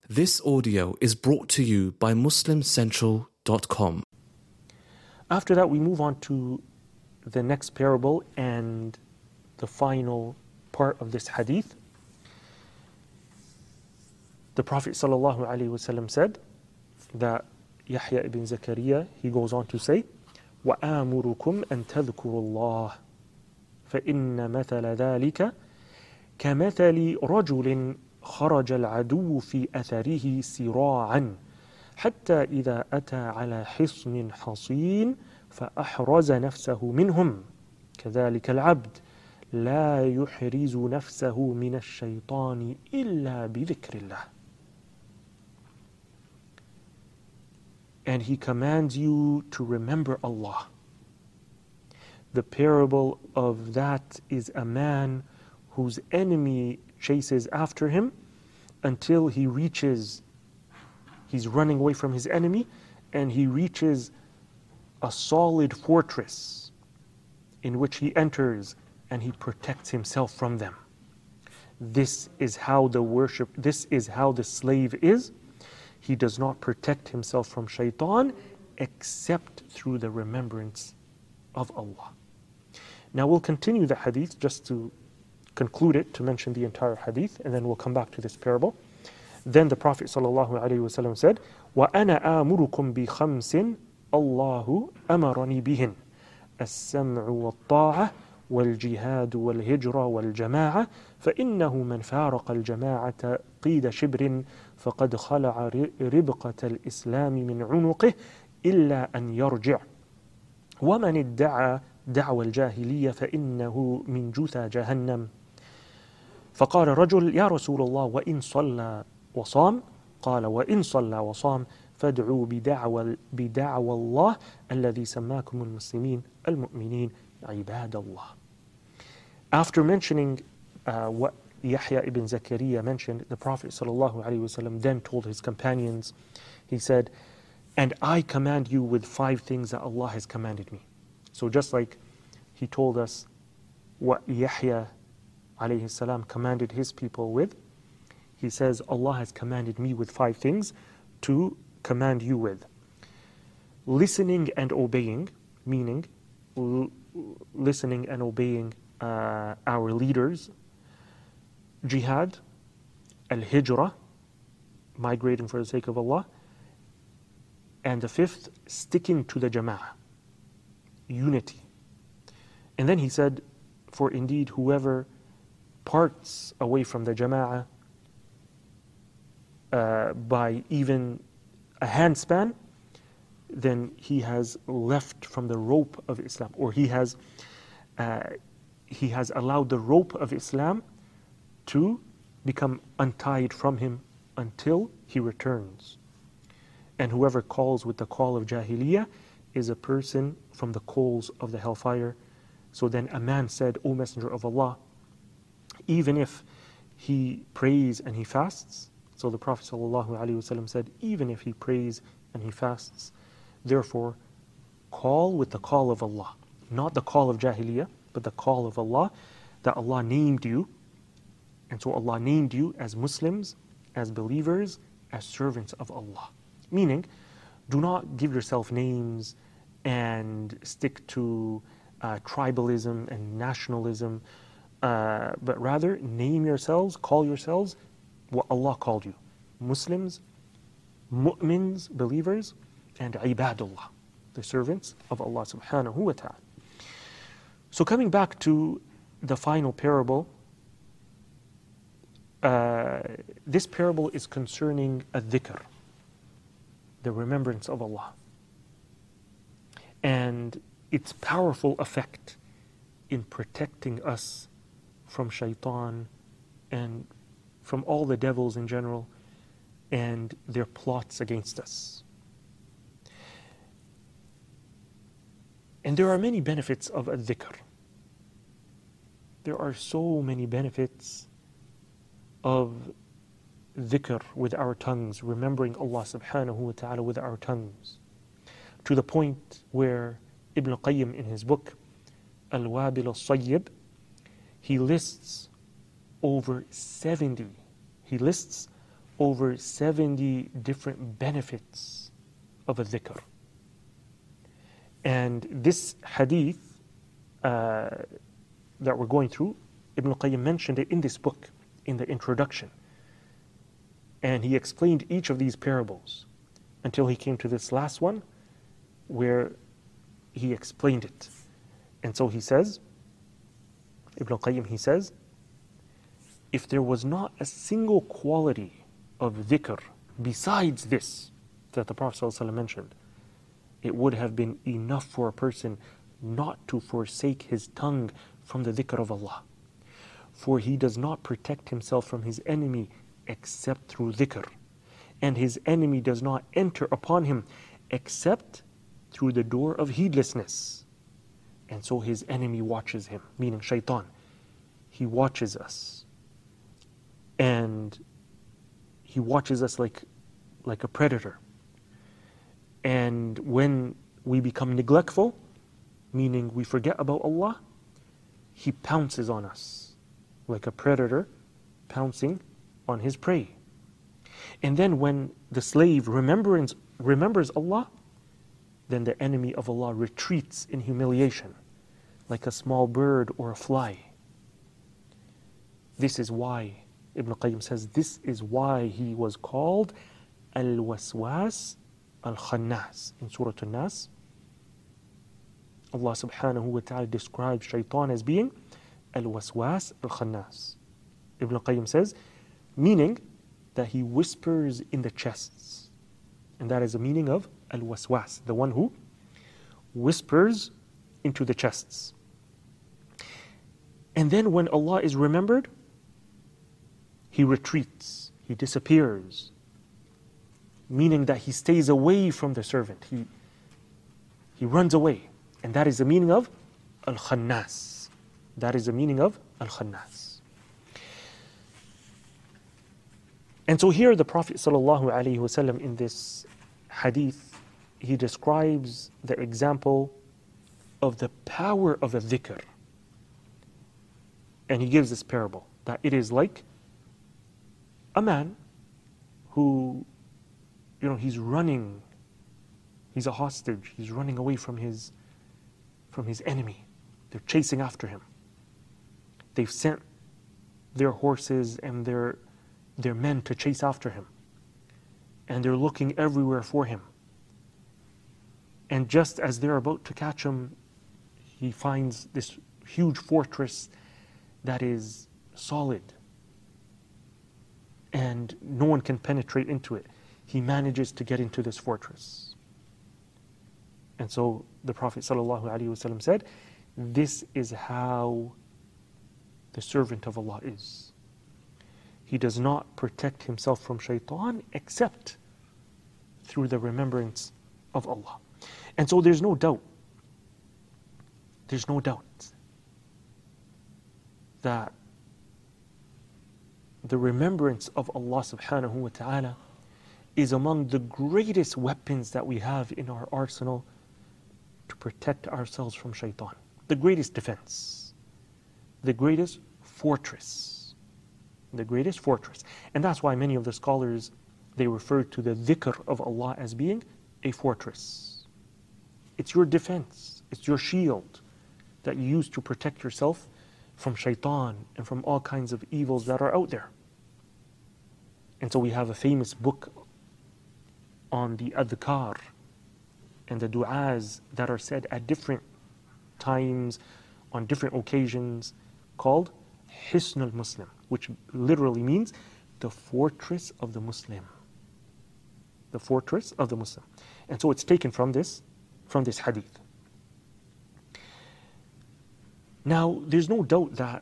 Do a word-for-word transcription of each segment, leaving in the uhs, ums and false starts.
This audio is brought to you by Muslim Central dot com. After that, we move on to the next parable and the final part of this hadith. The Prophet ﷺ said that Yahya ibn Zakaria, he goes on to say, وَآمُرُكُمْ أَن تَذْكُرُوا اللَّهِ فَإِنَّ مَثَلَ ذَلِكَ كَمَثَلِ رَجُلٍ خرج العدو في أثره سراعا حتى إذا أتى على حصن حصين فأحرز نفسه منهم كذلك العبد لا يحرز نفسه من الشيطان إلا بذكر الله. And he commands you to remember Allah. The parable of that is a man whose enemy chases after him until he reaches, he's running away from his enemy, and he reaches a solid fortress in which he enters and he protects himself from them. This is how the worship, this is how the slave is. He does not protect himself from shaitan except through the remembrance of Allah. Now we'll continue the hadith just to conclude it, to mention the entire hadith, and then we'll come back to this parable. Then the Prophet ﷺ said, وَأَنَا آمُرُكُمْ بِخَمْسٍ اللَّهُ أَمَرَنِي بِهِنْ السَّمْعُ وَالطَّاعَةُ وَالْجِهَادُ وَالْهِجْرَةُ وَالْجَمَاعَةُ فَإِنَّهُ مَنْ فَارَقَ الْجَمَاعَةَ قِيدَ شِبْرٍ فَقَدْ خَلَعَ رِبْقَةَ الْإِسْلَامِ مِنْ عُنُقِهِ إِلَّا أَنْ يَرْجِعَ وَمَنِ ادَّعَى دعوى الجاهلية فإنه من جثى جهنم. فقال رجل يا رسول الله وإن صلى وصام؟ قال وإن صلى وصام فادعوا بدعوى, بدعوى الله الذي سماكم المسلمين المؤمنين عباد الله. After mentioning uh, what Yahya ibn Zakaria mentioned, the Prophet ﷺ then told his companions, he said, and I command you with five things that Allah has commanded me. So just like he told us what Yahya alayhi salam commanded his people with, he says Allah has commanded me with five things to command you with. Listening and obeying, meaning l- listening and obeying uh, our leaders. Jihad, al-hijrah, migrating for the sake of Allah. And the fifth, sticking to the jama'ah, unity. And then he said, for indeed whoever parts away from the jama'ah uh, by even a handspan, then he has left from the rope of Islam, or he has uh, he has allowed the rope of Islam to become untied from him until he returns. And whoever calls with the call of Jahiliyyah is a person from the coals of the hellfire. So then a man said, O Messenger of Allah, even if he prays and he fasts, so the Prophet ﷺ said, even if he prays and he fasts, therefore call with the call of Allah, not the call of Jahiliyyah, but the call of Allah, that Allah named you. And so Allah named you as Muslims, as believers, as servants of Allah. Meaning, do not give yourself names and stick to uh, tribalism and nationalism, uh, but rather name yourselves, call yourselves what Allah called you. Muslims, mu'mins, believers, and ibadullah, the servants of Allah subhanahu wa ta'ala. So coming back to the final parable, uh, this parable is concerning a dhikr, the remembrance of Allah, and its powerful effect in protecting us from shaitan and from all the devils in general and their plots against us. And there are many benefits of a dhikr. There are so many benefits of dhikr with our tongues, remembering Allah subhanahu wa ta'ala with our tongues, to the point where Ibn Qayyim in his book Al-Wabil al-Sayyib, he lists over seventy, he lists over seventy different benefits of a dhikr. And this hadith uh, that we're going through, Ibn al-Qayyim mentioned it in this book, in the introduction. And he explained each of these parables until he came to this last one where he explained it. And so he says, Ibn al-Qayyim, he says, if there was not a single quality of dhikr besides this that the Prophet ﷺ mentioned, it would have been enough for a person not to forsake his tongue from the dhikr of Allah. For he does not protect himself from his enemy except through dhikr. And his enemy does not enter upon him except through the door of heedlessness. And so his enemy watches him, meaning shaitan. He watches us. And he watches us like, like a predator. And when we become neglectful, meaning we forget about Allah, he pounces on us like a predator pouncing on his prey. And then when the slave remembers, remembers Allah, then the enemy of Allah retreats in humiliation, like a small bird or a fly. This is why, Ibn Qayyim says, this is why he was called Al-Waswas Al-Khannas. In Surah An-Nas, Allah subhanahu wa ta'ala describes shaitan as being Al-Waswas Al-Khannas. Ibn Qayyim says, meaning that he whispers in the chests. And that is the meaning of Al-Waswas, the one who whispers into the chests. And then when Allah is remembered, he retreats, he disappears, meaning that he stays away from the servant. He, he runs away. And that is the meaning of Al-Khannas. That is the meaning of Al-Khannas. And so here the Prophet ﷺ in this hadith, he describes the example of the power of a dhikr. And he gives this parable, that it is like a man who, you know, he's running, he's a hostage, he's running away from his, from his enemy. They're chasing after him. They've sent their horses and their, their men to chase after him. And they're looking everywhere for him. And just as they're about to catch him, he finds this huge fortress that is solid. And no one can penetrate into it. He manages to get into this fortress. And so the Prophet ﷺ said, this is how the servant of Allah is. He does not protect himself from shaitan except through the remembrance of Allah. And so there's no doubt, there's no doubt that the remembrance of Allah subhanahu wa ta'ala is among the greatest weapons that we have in our arsenal to protect ourselves from shaitan. The greatest defense, the greatest fortress, the greatest fortress. And that's why many of the scholars, they refer to the dhikr of Allah as being a fortress. It's your defense, it's your shield that you use to protect yourself from shaitan and from all kinds of evils that are out there. And so we have a famous book on the adhkar and the du'as that are said at different times, on different occasions, called Hisn al-Muslim, which literally means the fortress of the Muslim. The fortress of the Muslim. And so it's taken from this, from this hadith. Now, there's no doubt that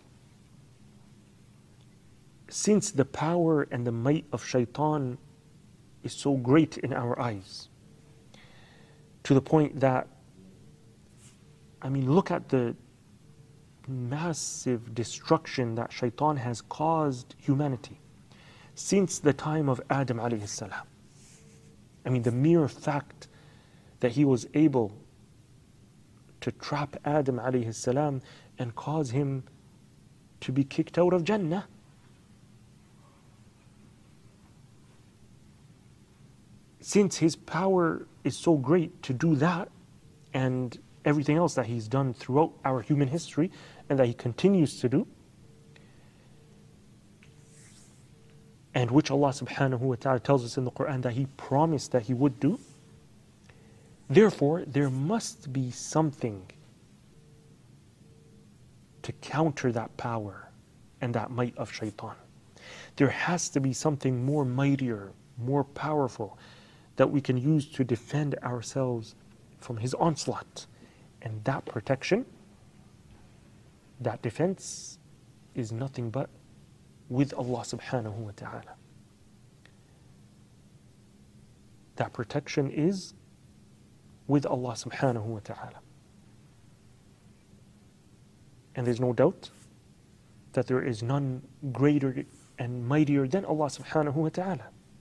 since the power and the might of shaitan is so great in our eyes, to the point that, I mean, look at the massive destruction that shaitan has caused humanity since the time of Adam alayhi salam. I mean, the mere fact that he was able to trap Adam alayhi salam and cause him to be kicked out of Jannah. since his power is so great to do that and everything else that he's done throughout our human history and that he continues to do, and which Allah subhanahu wa ta'ala tells us in the Quran that he promised that he would do, therefore there must be something to counter that power and that might of shaitan. There has to be something more mightier, more powerful that we can use to defend ourselves from his onslaught. And that protection, that defense, is nothing but with Allah subhanahu wa ta'ala. That protection is with Allah subhanahu wa ta'ala. And there's no doubt that there is none greater and mightier than Allah subhanahu wa ta'ala.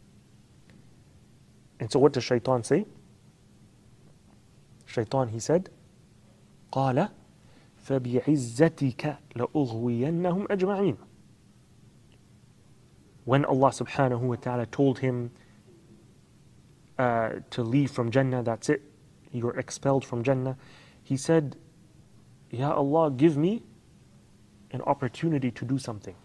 And so what does shaitan say? Shaitan, he said, قَالَ فَبِعِزَّتِكَ لَأُغْوِيَنَّهُمْ أَجْمَعِينَ. When Allah subhanahu wa ta'ala told him uh, to leave from Jannah, that's it, you're expelled from Jannah, he said, Ya Allah, give me an opportunity to do something.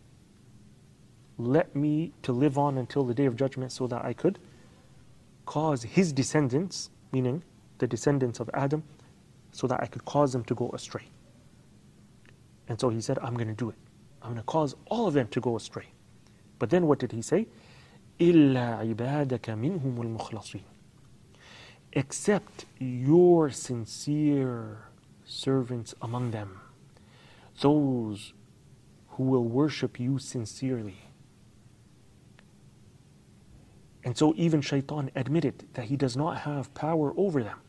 Let me to live on until the Day of Judgment so that I could cause his descendants, meaning the descendants of Adam, so that I could cause them to go astray. And so he said, I'm going to do it. I'm going to cause all of them to go astray. But then what did he say? إِلَّا عِبَادَكَ مِنْهُمُ الْمُخْلَصِينَ. Except your sincere servants among them, those who will worship you sincerely. And so even shaitan admitted that he does not have power over them.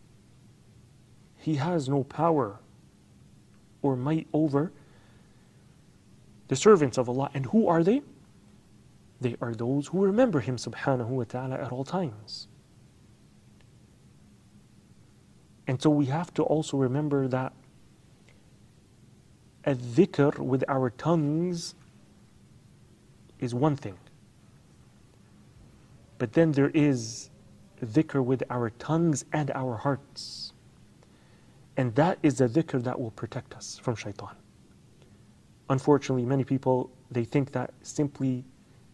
He has no power or might over the servants of Allah. And who are they? They are those who remember him subhanahu wa ta'ala at all times. And so we have to also remember that a dhikr with our tongues is one thing. But then there is dhikr with our tongues and our hearts. And that is the dhikr that will protect us from shaitan. Unfortunately, many people, they think that simply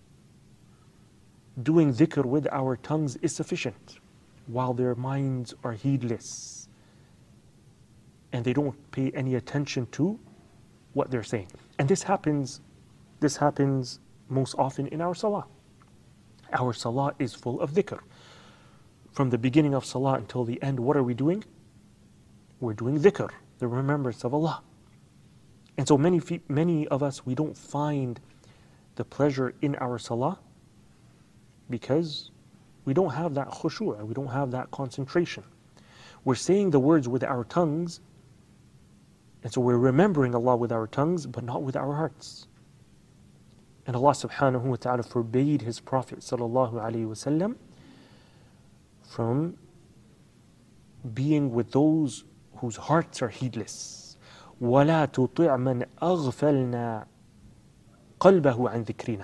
doing dhikr with our tongues is sufficient, while their minds are heedless and they don't pay any attention to what they're saying. And this happens, this happens most often in our salah. Our salah is full of dhikr. From the beginning of salah until the end, what are we doing? We're doing dhikr, the remembrance of Allah. And so many, many of us, we don't find the pleasure in our salah because we don't have that khushu', we don't have that concentration. We're saying the words with our tongues, and so we're remembering Allah with our tongues, but not with our hearts. And Allah subhanahu wa ta'ala forbade His Prophet sallallahu alayhi wa sallam from being with those whose hearts are heedless. وَلَا تُطِعْ مَنْ أَغْفَلْنَا قَلْبَهُ عَنْ ذِكْرِنَا.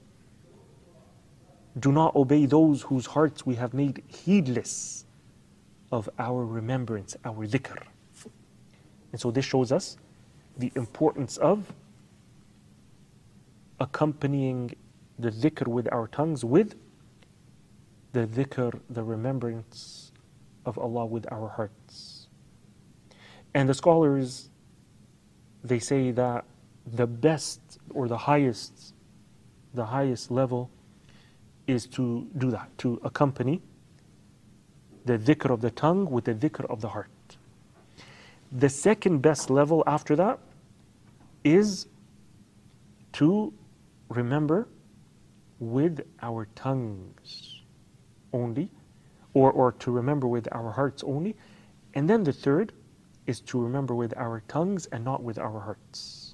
Do not obey those whose hearts we have made heedless of our remembrance, our dhikr. And so this shows us the importance of accompanying the dhikr with our tongues with the dhikr, the remembrance of Allah with our hearts. And the scholars, they say that the best or the highest, the highest level is to do that, to accompany the dhikr of the tongue with the dhikr of the heart. The second best level after that is to remember with our tongues only, or, or to remember with our hearts only. And then the third is to remember with our tongues and not with our hearts.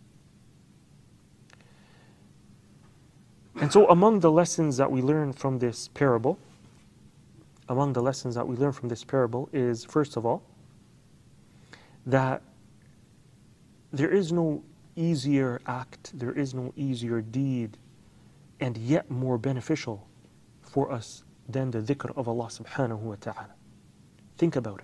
And so among the lessons that we learn from this parable, among the lessons that we learn from this parable is, first of all, that there is no easier act, there is no easier deed, and yet more beneficial for us than the dhikr of Allah subhanahu wa ta'ala. Think about it.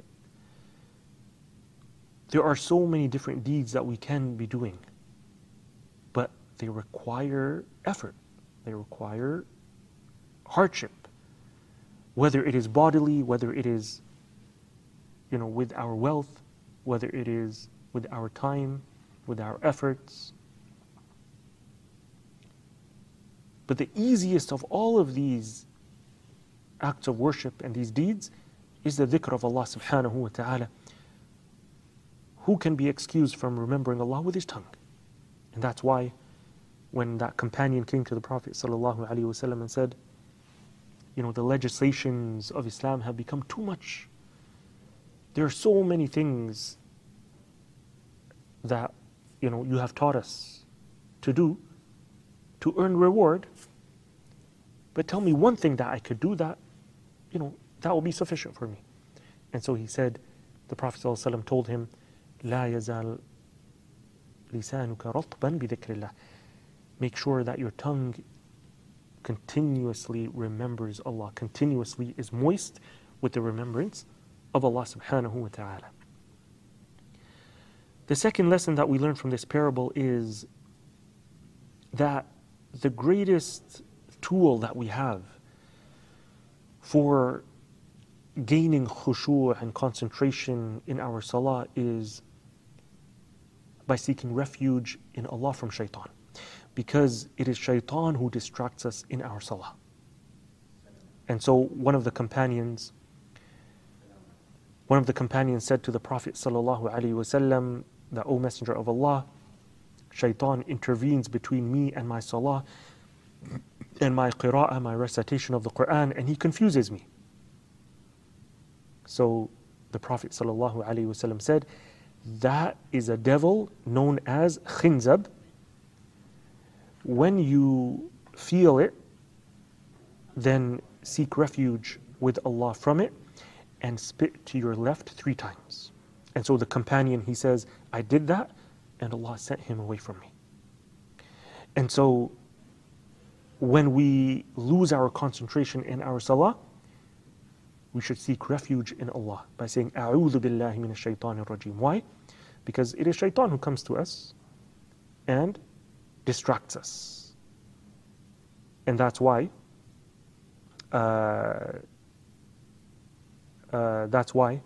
There are so many different deeds that we can be doing, but they require effort. They require hardship. Whether it is bodily, whether it is, you know, with our wealth, whether it is with our time, with our efforts. But the easiest of all of these acts of worship and these deeds is the dhikr of Allah subhanahu wa ta'ala. Who can be excused from remembering Allah with his tongue? And that's why when that companion came to the Prophet sallallahu alaihi wasallam and said, you know, the legislations of Islam have become too much. There are so many things that, you know, you have taught us to do to earn reward, but tell me one thing that I could do that, you know, that will be sufficient for me. And so he said, the Prophet ﷺ told him, لا يزال لسانك رطبا بذكر الله. Make sure that your tongue continuously remembers Allah, continuously is moist with the remembrance of Allah subhanahu wa ta'ala. The second lesson that we learn from this parable is that the greatest tool that we have for gaining khushu' and concentration in our salah is by seeking refuge in Allah from shaitan. Because it is shaitan who distracts us in our salah. And so one of the companions, one of the companions said to the Prophet sallallahu alaihi wasallam, that, O Messenger of Allah, shaitan intervenes between me and my salah and my qira'ah, my recitation of the Quran, and he confuses me. So the Prophet sallallahu alaihi wasallam said, that is a devil known as khinzab. When you feel it, then seek refuge with Allah from it and spit to your left three times. And so the companion, he says, I did that and Allah sent him away from me. And so when we lose our concentration in our salah, we should seek refuge in Allah by saying, A'udhu billahi minash shaitanir rajim. Why? Because it is shaitan who comes to us and distracts us. And that's why uh, uh, that's why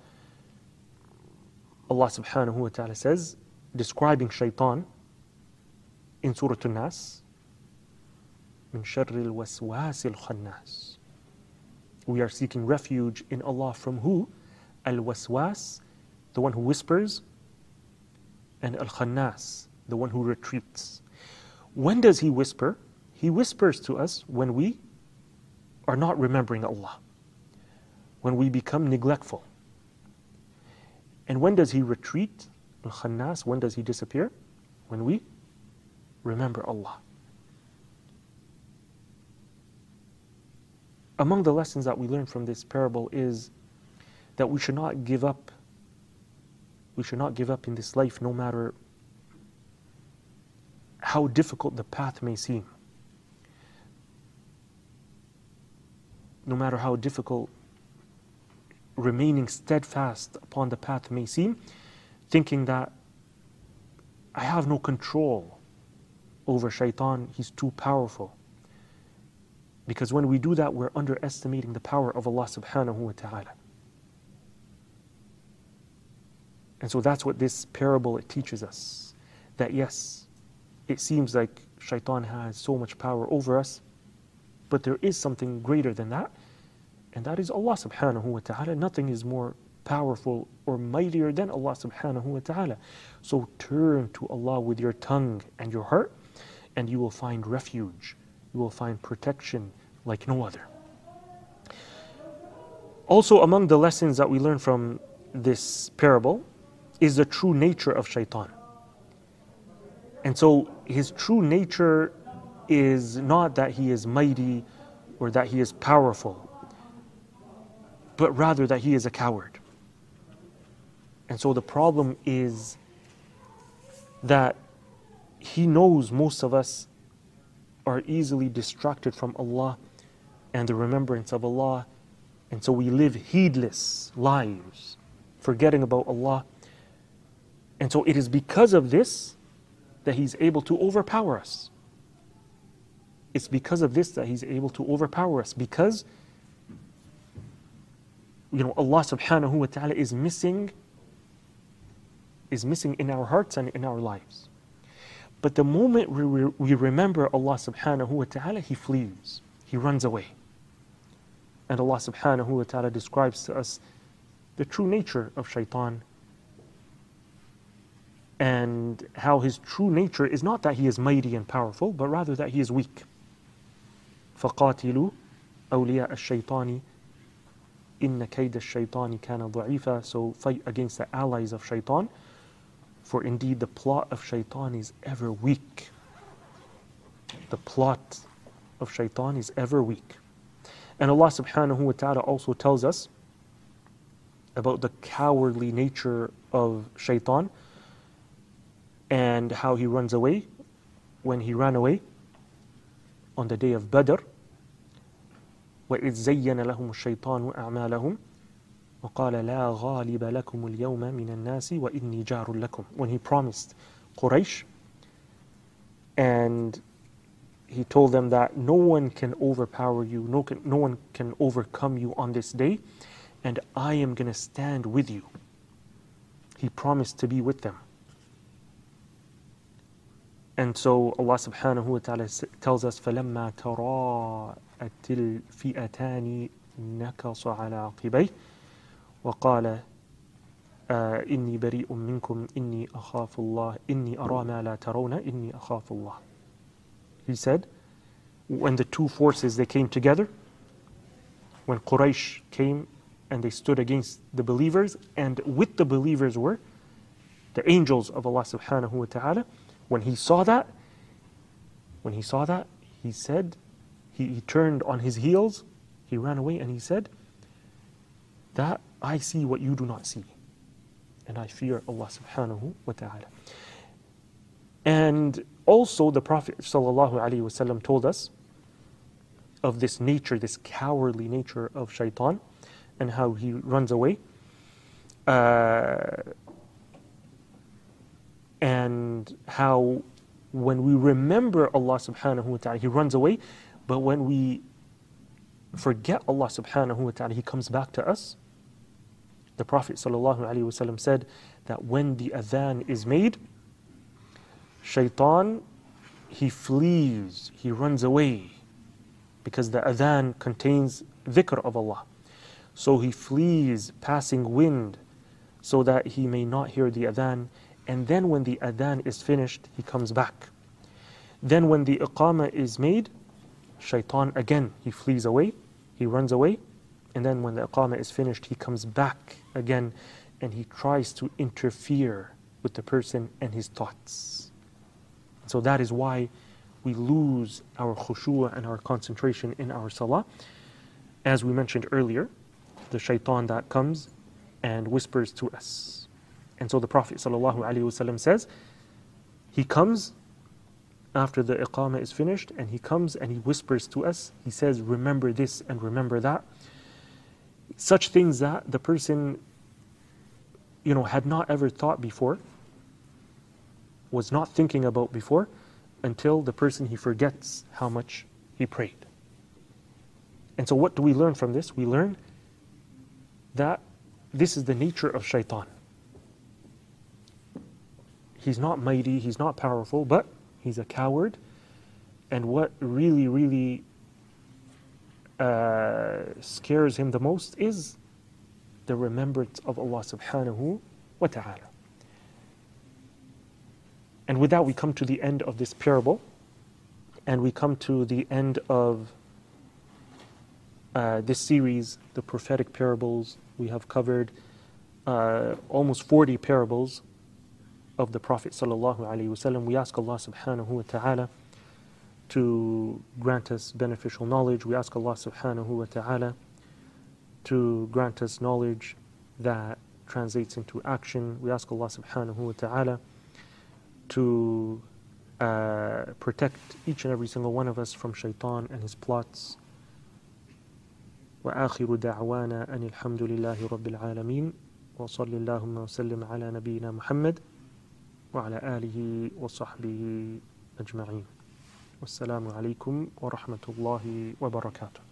Allah subhanahu wa ta'ala says, describing shaitan in Surah An-Nas, min sharri al-waswas al-khannas. We are seeking refuge in Allah from who? Al-waswas, the one who whispers, and al-khannas, the one who retreats. When does he whisper? He whispers to us when we are not remembering Allah, when we become neglectful. And when does he retreat? Al-Khannas, when does he disappear? When we remember Allah. Among the lessons that we learn from this parable is that we should not give up. We should not give up in this life, no matter how difficult the path may seem. No matter how difficult remaining steadfast upon the path may seem, thinking that I have no control over shaitan, he's too powerful. Because when we do that, we're underestimating the power of Allah subhanahu wa ta'ala. And so that's what this parable, it teaches us. That yes, it seems like shaitan has so much power over us, but there is something greater than that, and that is Allah subhanahu wa ta'ala. Nothing is more powerful or mightier than Allah subhanahu wa ta'ala. So turn to Allah with your tongue and your heart, and you will find refuge. You will find protection like no other. Also, among the lessons that we learn from this parable is the true nature of shaitan. And so his true nature is not that he is mighty or that he is powerful, but rather that he is a coward. And so the problem is that he knows most of us are easily distracted from Allah and the remembrance of Allah And so we live heedless lives, forgetting about Allah. And so it is because of this that He's able to overpower us. It's because of this that He's able to overpower us, because you know Allah subhanahu wa ta'ala is missing is missing in our hearts and in our lives. But the moment we, re- we remember Allah subhanahu wa ta'ala, He flees, He runs away. And Allah subhanahu wa ta'ala describes to us the true nature of shaitan, and how his true nature is not that he is mighty and powerful, but rather that he is weak. فَقَاتِلُوا أَوْلِيَاءَ الشَّيْطَانِ إِنَّ كَيْدَ الشَّيْطَانِ كَانَ ضَعِيفًا. So fight against the allies of shaitan, for indeed the plot of shaitan is ever weak. The plot of shaitan is ever weak. And Allah subhanahu wa ta'ala also tells us about the cowardly nature of shaitan, and how he runs away. When he ran away on the day of Badr, وَإِذْ زَيَّنَ لَهُمُ الشَّيْطَانُ أَعْمَالَهُمْ وَقَالَ لَا غَالِبَ لَكُمُ الْيَوْمَ مِنَ النَّاسِ وَإِنِّي جَارٌ لَكُمْ. When he promised Quraysh, and he told them that no one can overpower you, no, can, no one can overcome you on this day, and I am going to stand with you. He promised to be with them. And so Allah subhanahu wa ta'ala tells us, فَلَمَّا تَرَاءَتِ الْفِئَتَانِ نَكَصَ عَلَى عَقِبَيْهِ وَقَالَ إِنِّي بَرِيءٌ مِّنكُمْ إِنِّي أَخَافُ اللَّهِ إِنِّي أَرَى مَا لَا تَرَوْنَ إِنِّي أَخَافُ اللَّهِ. He said, when the two forces, they came together, when Quraysh came and they stood against the believers, and with the believers were the angels of Allah subhanahu wa ta'ala, when he saw that, when he saw that, he said, he, he turned on his heels, he ran away, and he said, that I see what you do not see, and I fear Allah subhanahu wa ta'ala. And also the Prophet sallallahu alaihi wasallam told us of this nature, this cowardly nature of shaitan, and how he runs away. Uh, and how when we remember Allah subhanahu wa ta'ala, he runs away, but when we forget Allah subhanahu wa ta'ala, he comes back to us. The Prophet sallallahu alaihi wasallam said that when the adhan is made, shaitan, he flees, he runs away, because the adhan contains dhikr of Allah. So he flees, passing wind, so that he may not hear the adhan. And then when the adhan is finished, he comes back. Then when the iqamah is made, shaitan again, he flees away, he runs away. And then when the iqamah is finished, he comes back again, and he tries to interfere with the person and his thoughts. So that is why we lose our khushu' and our concentration in our salah. As we mentioned earlier, the shaitan that comes and whispers to us. And so the Prophet ﷺ says, he comes after the iqamah is finished, and he comes and he whispers to us. He says, remember this and remember that. Such things that the person, you know, had not ever thought before, was not thinking about before, until the person, he forgets how much he prayed. And so what do we learn from this? We learn that this is the nature of shaitan. He's not mighty, he's not powerful, but he's a coward. And what really, really uh, scares him the most is the remembrance of Allah subhanahu wa ta'ala. And with that, we come to the end of this parable, and we come to the end of uh, this series, the prophetic parables. We have covered uh, almost forty parables of the Prophet sallallahu alaihi wasallam. We ask Allah subhanahu wa ta'ala to grant us beneficial knowledge. We ask Allah subhanahu wa ta'ala to grant us knowledge that translates into action. We ask Allah subhanahu wa ta'ala to uh, protect each and every single one of us from shaitan and his plots. وآخر دعوانا أن الحمد لله رب العالمين وصل اللهم وسلم على نبينا محمد وعلى آله وصحبه أجمعين. والسلام عليكم ورحمة الله وبركاته.